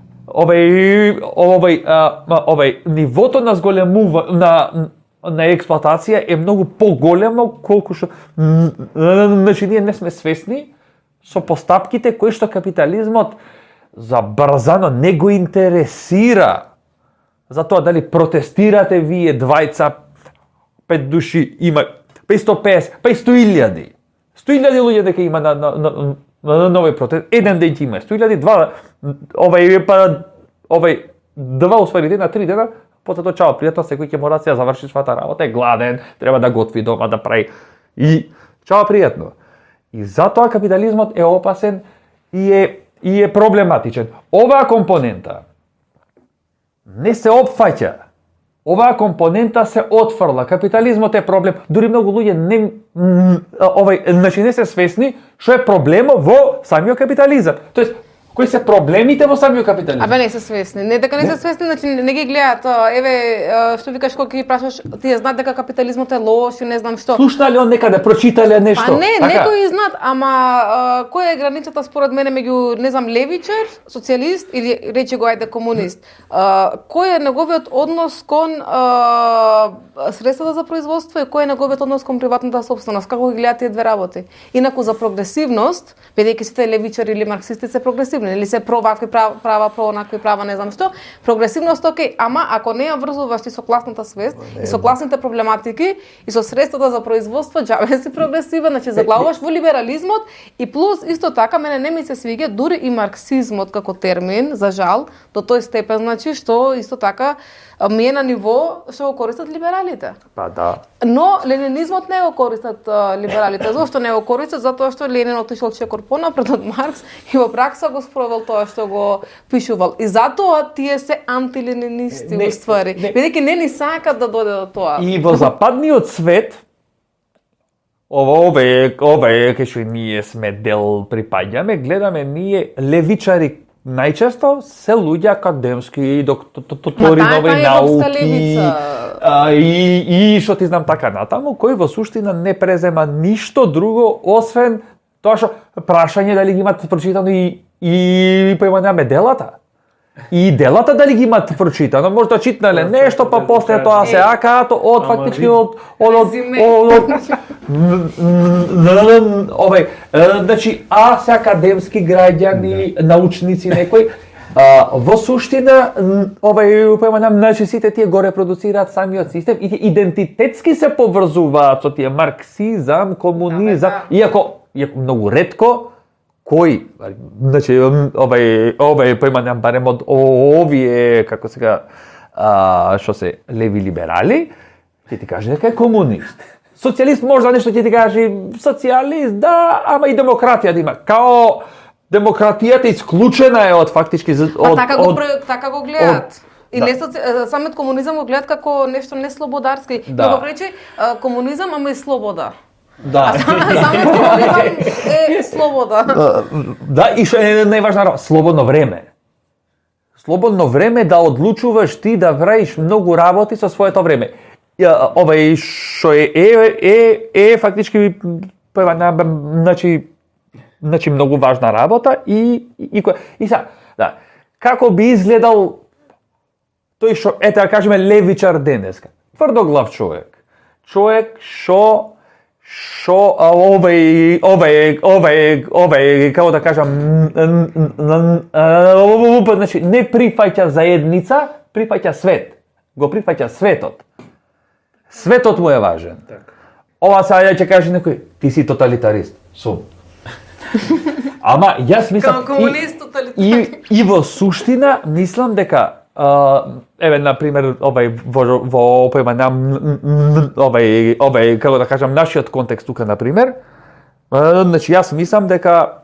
A: овој овој овој нивото на зголемува на на експлоатација е многу поголемо колку што значи ние не сме свесни со постапките кои што капитализмот забрзано не го интересира за тоа дали протестирате вие двајца, пет души, има петстотини и песет, па и сто илјади. сто илјади луѓе дека има на на на, на нови протест. Еден ден ќе има сто илјади, два овај па овај два усвари дена, три дена, потоа чао, пријатно, секој ќе мора да се заврши својата работа, е гладен, треба да готви дома, да прави и чао, пријатно. И затоа капитализмот е опасен и е и е проблематичен. Оваа компонента не се опфаќа. Оваа компонента се отфрла. Капитализмот е проблем. Дури многу луѓе не овај значи не се свесни што е проблемот во самиот капитализам. Тоест, кои се проблемите во самиот капитализам?
C: Абе не се свесни. Не дека не се свесни, значи не ги гледаат. Еве, што викаш кога ги прашаш, тие знаат дека капитализмот е лош и не знам што.
A: Слушнале он некаде, прочитале нешто?
C: Па не,
A: така?
C: некои знаат, ама а, која е границата според мене меѓу, не знам, левичар, социјалист или речи го ајде комунист? А, кој е неговиот однос кон а, средствата за производство и кој е неговиот однос кон приватната сопственост? Како ги гледаат тие две работи? Инаку за прогресивност, бидејќи сите левичари или марксисти се прогресивни, или се про вакви права, права, про онакви права, не знам што, прогресивност окей, ама ако не ја врзуваш и со класната свест, и со класните проблематики, и со средствата за производство, џабе си прогресивен, значи заглавуваш во либерализмот и плюс исто така мене не ми се свиѓа дури и марксизмот како термин, за жал, до тој степен значи што исто така ми е на ниво што го користат либералите.
A: Па да.
C: Но ленинизмот не го користат а, либералите. Зошто не го користат? Затоа што Ленин отишол чекор понапред од Маркс и во пракса го спровел тоа што го пишувал. И затоа тие се антиленинисти
A: Не,
C: уствари.
A: не.
C: Бидејќи не ни сакат да дојде до тоа.
A: И во западниот свет Ова, ове, ове, кај што ние сме дел припаѓаме, гледаме ние левичари најчесто се луѓе академски, доктори
C: Ма,
A: нови
C: таа е европска
A: науки,
C: левица.
A: а, и, и што ти знам така натаму, кој во суштина не презема ништо друго, освен тоа што прашање дали ги имат прочитано и, и појманаме делата. И делата дали ги имат прочитано, може да читнале нешто, па после тоа се акаат од фактички од од од овај, значи а се академски граѓани, научници некои, во суштина овај појманам, значи сите тие го репродуцираат самиот систем и тие идентитетски се поврзуваат со тие марксизам, комунизам, иако иако многу ретко кој, значи, овај, овај појманам барем од овие, како сега, а, што се, леви либерали, ќе ти каже дека е комунист. Социјалист може да нешто ќе ти каже, социјалист, да, ама и демократија да има. Као демократијата исклучена е од фактички од
C: Па така го,
A: од,
C: така го гледаат.
A: од-
C: И
A: да.
C: не соци... самиот комунизам го гледаат како нешто неслободарски.
A: Да.
C: Да го пречи комунизам, ама и слобода.
A: Да.
C: Самиот комунизам е слобода.
A: Да, и што е најважна работа, слободно време. Слободно време да одлучуваш ти да правиш многу работи со своето време. Ја, Овај што е е е, е фактички појма, значи значи многу важна работа и и и, и са, да, како би изгледал тој што ете да кажеме левичар денеска. Тврдоглав човек. Човек што што овај овај овај овај како да кажам значи не прифаќа заедница, прифаќа свет. Го прифаќа светот. Светот му е важен. Ова сега ќе каже некој, ти си тоталитарист. Сум. Ама јас мислам
C: Како комунист
A: и,
C: тоталитарист.
A: и, и во суштина мислам дека Uh, еве на пример овај во во опојма на овај овај како да кажам нашиот контекст тука на пример. Uh, значи јас мислам дека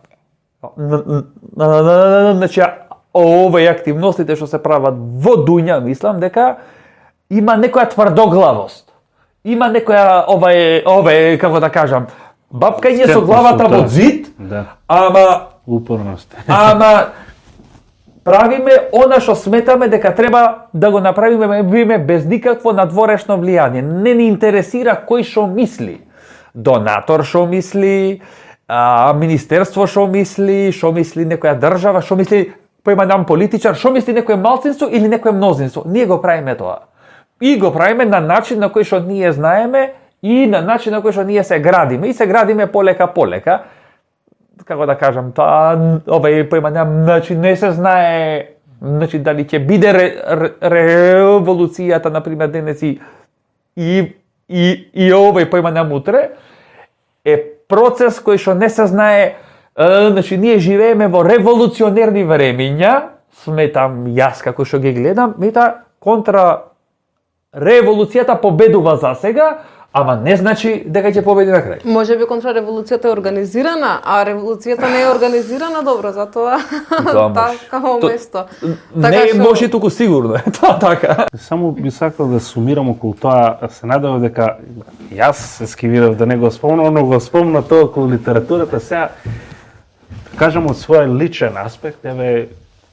A: значи овај активностите што се прават во Дуња мислам дека има некоја тврдоглавост. Има некоја овај овај како да кажам бабкање со главата во зид.
B: Да.
A: Ама
B: упорност.
A: Ама правиме она што сметаме дека треба да го направиме биме без никакво надворешно влијание. Не ни интересира кој што мисли. Донатор што мисли, а, министерство што мисли, што мисли некоја држава, што мисли појма нам политичар, што мисли некој малцинство или некој мнозинство. Ние го правиме тоа. И го правиме на начин на кој што ние знаеме и на начин на кој што ние се градиме. И се градиме полека полека. Како да кажам, тоа овај појма значи не се знае значи дали ќе биде ре, ре, револуцијата на пример денес и и и, и овај појма утре е процес кој што не се знае. Значи ние живееме во револуционерни времиња, сметам јас како што ги гледам, мета контра револуцијата победува за сега. Ама не значи дека ќе победи на крај.
C: Може би контрареволуцијата е организирана, а револуцијата не е организирана добро, затоа такаво место.
A: Не така може туку сигурно, тоа така.
B: Само би сакал да сумирам околу тоа, се надевам дека јас се скивирав да не го спомнам, но го спомна тоа околу литературата. Сега кажам од свој личен аспект, еве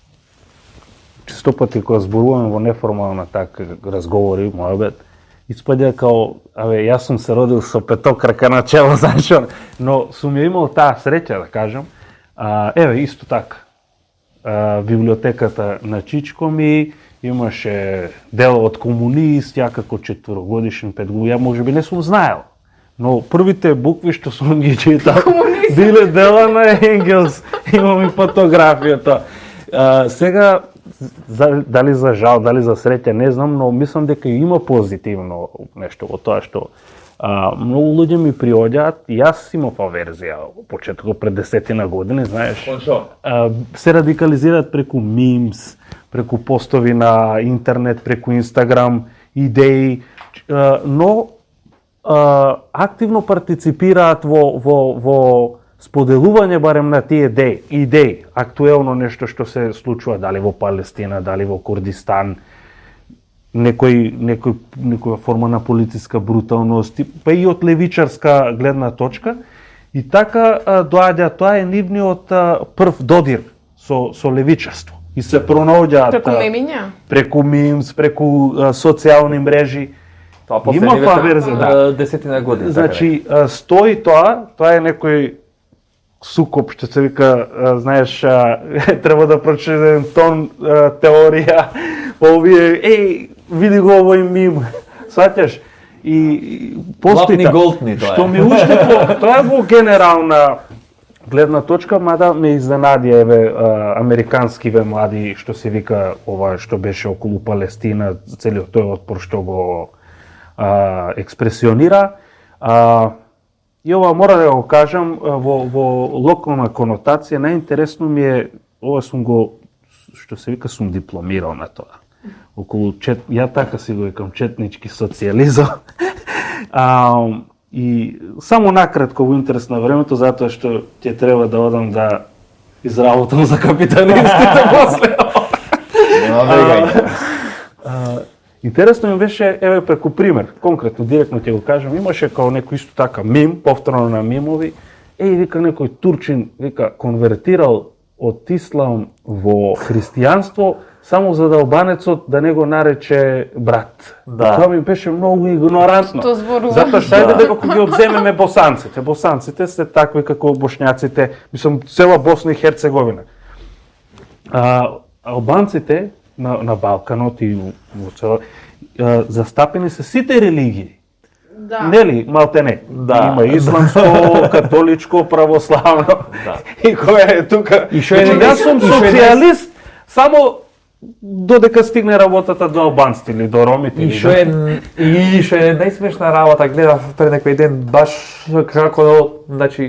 B: често пати кога зборуваме во неформална така разговори, мојабет, испаѓа као, абе, јас сум се родил со петокрака на чело, знаеш, но сум ја имал таа среќа, да кажам. А, еве, исто така, а, библиотеката на Чичко ми имаше дел од комунист, ја како четворогодишен, петгодишен, ја може би не сум знаел. Но првите букви што сум ги читал биле дела на Енгелс, имам и фотографијата. А, сега, за, дали за жал, дали за среќа, не знам, но мислам дека има позитивно нешто во тоа што а, многу луѓе ми приоѓаат. Јас имав аверзија почетокот пред десетина години, знаеш. А, се радикализираат преку мимс, преку постови на интернет, преку Инстаграм, идеи, а, но а, активно партиципираат во во во споделување барем на тие идеи, идеи, актуелно нешто што се случува дали во Палестина, дали во Курдистан, некој некој некоја форма на политичка бруталност, па и од левичарска гледна точка. И така а, доаѓа, тоа е нивниот а, прв додир со со левичарство. И се пронаоѓаат
C: преку мемиња,
B: преку мимс, преку а, социјални мрежи.
A: Тоа
B: има
A: последниве да. десетина години.
B: Значи, а, стои тоа, тоа е некој сукоп, што се вика, а, знаеш, а, треба да прочитам тон а, теорија, овие, еј, види го овој мим, сваќаш? И, и постои
A: голтни тоа е.
B: Што ми уште по, тоа е во генерална гледна точка, мада ме изненади, еве, а, американскиве млади, што се вика ова што беше околу Палестина, целиот тој отпор што го а, експресионира. А, И ова мора да го кажам во, во локална конотација, најинтересно ми е, ова сум го, што се вика, сум дипломирал на тоа. Околу чет, ја така си го викам, четнички социјализам. а, и само накратко во интерес на времето, затоа што ќе треба да одам да изработам за капиталистите после.
A: Нема брегање.
B: Интересно ми беше, еве преку пример, конкретно, директно ќе го кажам, имаше као некој исто така мим, повторно на мимови, еј, вика некој турчин, вика, конвертирал од ислам во христијанство, само за да албанецот да не го нарече брат.
A: Да.
B: Тоа ми беше многу игнорантно.
C: Што зборува?
B: Затоа што ајде дека кога ги одземеме босанците, босанците се такви како бошњаците, мислам, цела Босна и Херцеговина. А, албанците на, на Балканот и во цела, а, застапени се сите религии.
C: Да.
B: Нели, малте не.
A: Да.
B: Има исламско, католичко, православно.
A: Да.
B: И која е тука?
A: И што е
B: Значи, јас сум
A: и што е
B: социјалист, само додека стигне работата до албанците или до ромите.
A: И
B: или
A: што
B: до-
A: е и што е најсмешна работа, гледав пред некој ден баш како, значи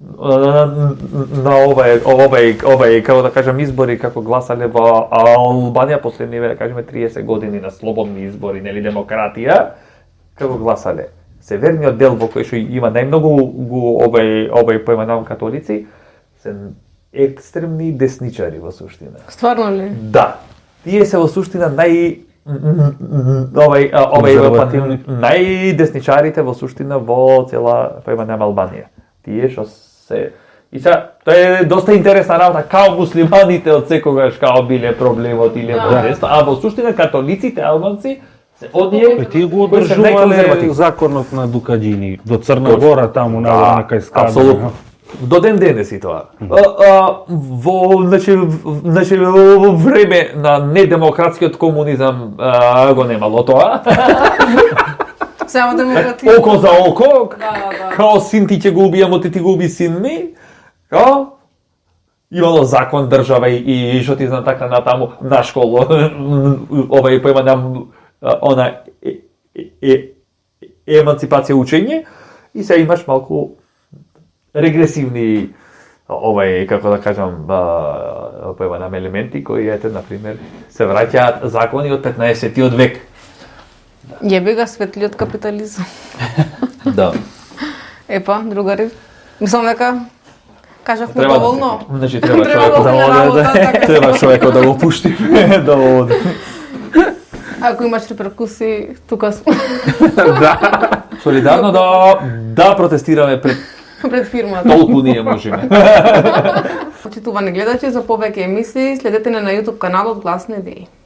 A: на, на овај, овај, овај, како да кажам, избори, како гласале во Албанија последни, да кажеме, триесет години на слободни избори, нели, демократија, како гласале. Северниот дел во кој што има најмногу го овај, овај поименувам католици, се екстремни десничари во суштина.
C: Стварно ли?
A: Да. Тие се во суштина нај овај овај најдесничарите во суштина во цела поименувам Албанија. Тие што се и сега тоа е доста интересна работа, као муслиманите од секогаш као биле проблемот или протест, а во суштина католиците албанци се оние
B: тие го одржувале законот на Дукаџини до Црна Гора таму на кај Скадар.
A: Апсолутно. До ден денес и тоа. А, а, во значи значи во време на недемократскиот комунизам а, го немало тоа.
C: Само демократија.
A: Око за око.
C: Да, да.
A: Као син ти ќе го убијам, ти ти го уби син ми. Као имало закон држава и што ти знам така натаму на школу. Овај поема нам она е, е, е, еманципација учење и се имаш малку регресивни овај, како да кажам, поема нам елементи кои ете на пример се враќаат закони од петнаесеттиот век.
C: Јеби ga светлиот капитализам.
A: Да.
C: Епа, другари. Мислам дека кажавме
A: Треба
C: доволно.
A: да, значи треба
C: Треба
A: човекот да
C: да
A: оде,
C: работа,
A: да,
C: така.
A: треба човекот да го пушти, да оде.
C: Ако имаш реперкуси, тука сме.
A: Да. Солидарно да да протестираме пред
C: Пред фирмата.
A: толку ние можеме.
C: Почитувани гледачи, за повеќе емисии следете не на YouTube каналот Гласни идеи.